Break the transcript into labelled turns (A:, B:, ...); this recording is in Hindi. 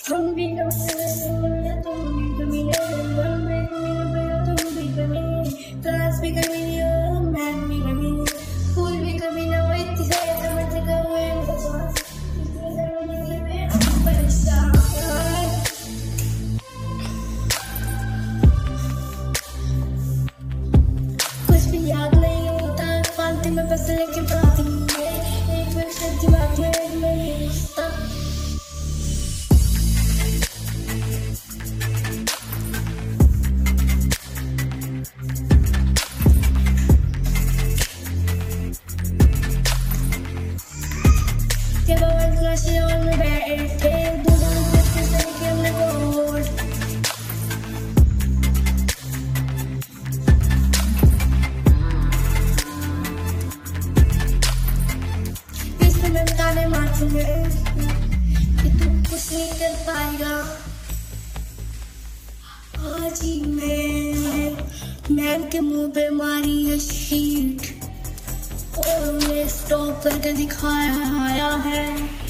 A: हम भी कभी तुम भी कभी तुम भी कभी क्लास भी कभी मैथ भी कभी स्कूल भी कभी ना वो इतनी सारी समझ का हुए कुछ भी याद नहीं होता फालतू में बस लेके बाती एक मिनट दिमाग में नहीं घुसता जब हम क्लास में बैठे दूसरे बच्चे से कि हमने बोर्ड इसमें मैं बताने मारूंगा कि तू कुछ नहीं कर पाएगा आज ही मैम के मुंह पे मारी है शीट और उन्हें स्टॉप करके दिखाया है